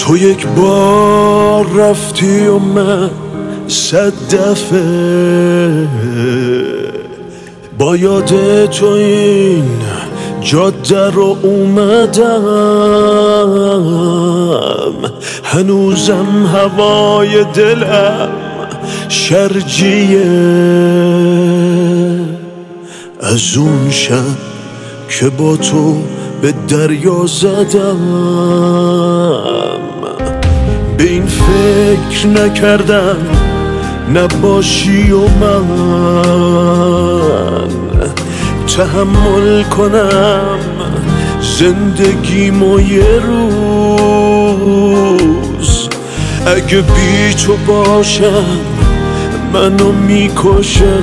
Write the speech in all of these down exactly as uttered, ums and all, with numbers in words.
تو یک بار رفتی و من صد دفعه با یاد تو این جاده رو اومدم، هنوزم هوای دلم شرجیه از اون شب که با تو به دریا زدم. به این فکر نکردم نباشی و من تحمل کنم زندگیمو یه روز. اگه بی تو باشم منو میکشه.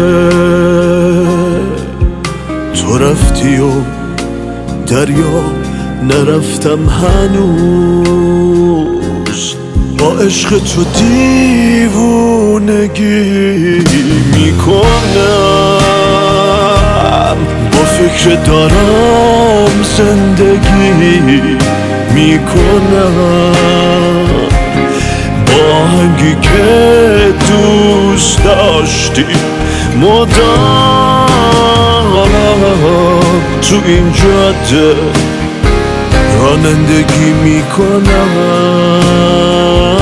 تو رفتی و دریا نرفتم هنوز. با عشق تو دیوونگی میکنم، با فکر دارم زندگی میکنم. با آهنگی که دوست داشتی مدام تو این جاده رانندگی میکنم.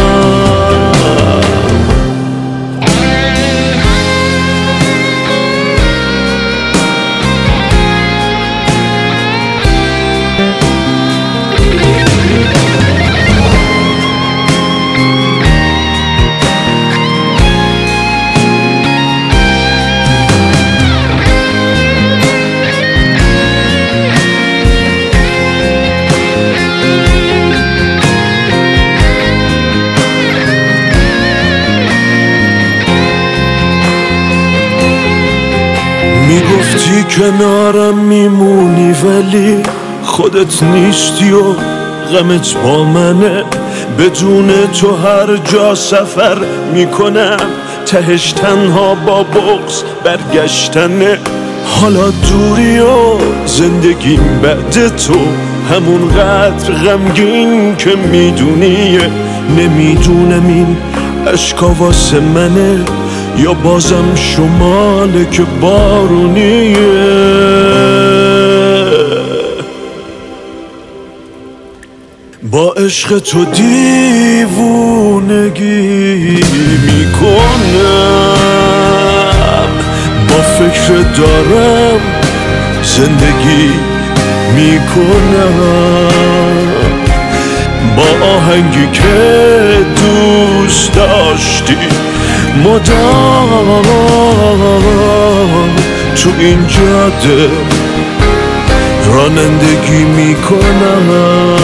میگفتی کنارم میمونی ولی خودت نیستی و غمت با منه. بدون تو هر جا سفر میکنم، تهش تنها با بغض برگشتنه. حالا دوری و زندگیم بعد تو همون قدر غمگین که میدونی. نمیدونم این عشقا واسه منه یا بازم شماله که بارونیه. با عشق تو دیوونگی میکنم، با فکر دارم زندگی میکنم. با آهنگی که دوست داشتی مدام تو این جاده رانندگی میکنم.